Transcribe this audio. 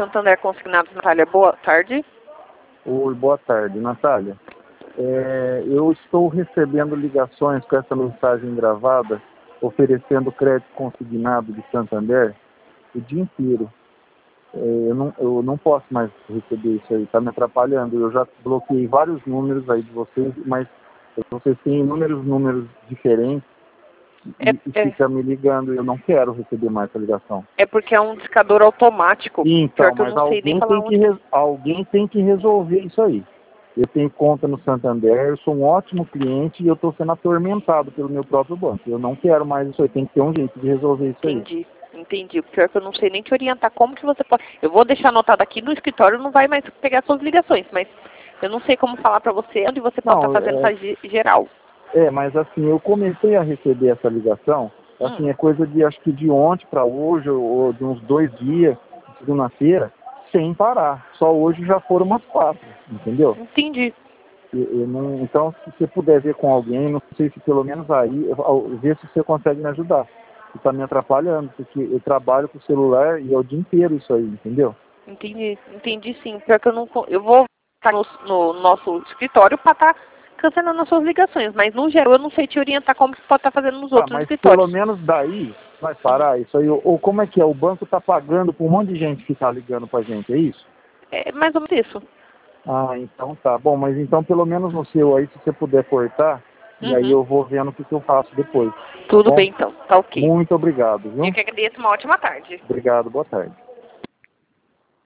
Santander Consignados, Natália, boa tarde. Oi, boa tarde, Natália. Eu estou recebendo ligações com essa mensagem gravada, oferecendo crédito consignado de Santander o dia inteiro. Eu não posso mais receber isso aí, está me atrapalhando. Eu já bloqueei vários números aí de vocês, mas vocês têm inúmeros números diferentes e fica me ligando. Eu não quero receber mais essa ligação. É porque é um discador automático. Então, Pior que eu mas não sei nem falar alguém tem que resolver isso aí. Eu tenho conta no Santander, eu sou um ótimo cliente e eu estou sendo atormentado pelo meu próprio banco. Eu não quero mais isso aí, tem que ter um jeito de resolver isso aí. Entendi. Pior que eu não sei nem te orientar como que você pode... Eu vou deixar anotado aqui no escritório, não vai mais pegar suas ligações, mas eu não sei como falar pra você onde você pode estar fazendo essa geral. Mas assim, eu comecei a receber essa ligação, assim, é coisa de, acho que de ontem para hoje, ou de uns 2 dias, segunda-feira, sem parar. Só hoje já foram umas 4, entendeu? Entendi. Então, se você puder ver com alguém, não sei se pelo menos aí, ver se você consegue me ajudar. Está me atrapalhando, porque eu trabalho com o celular e é o dia inteiro isso aí, entendeu? Entendi sim. Pior que eu não... Eu vou estar no nosso escritório para estar cancelando as suas ligações, mas no geral eu não sei te orientar como você pode estar fazendo nos outros mas escritórios. Pelo menos daí vai parar isso aí, ou como é que é? O banco está pagando por um monte de gente que está ligando para a gente, é isso? É mais ou menos isso. Ah, então tá. Bom, mas então pelo menos no seu aí, se você puder cortar, e aí eu vou vendo o que eu faço depois. Tudo bem então, tá ok. Muito obrigado, viu? Eu que agradeço, uma ótima tarde. Obrigado, boa tarde.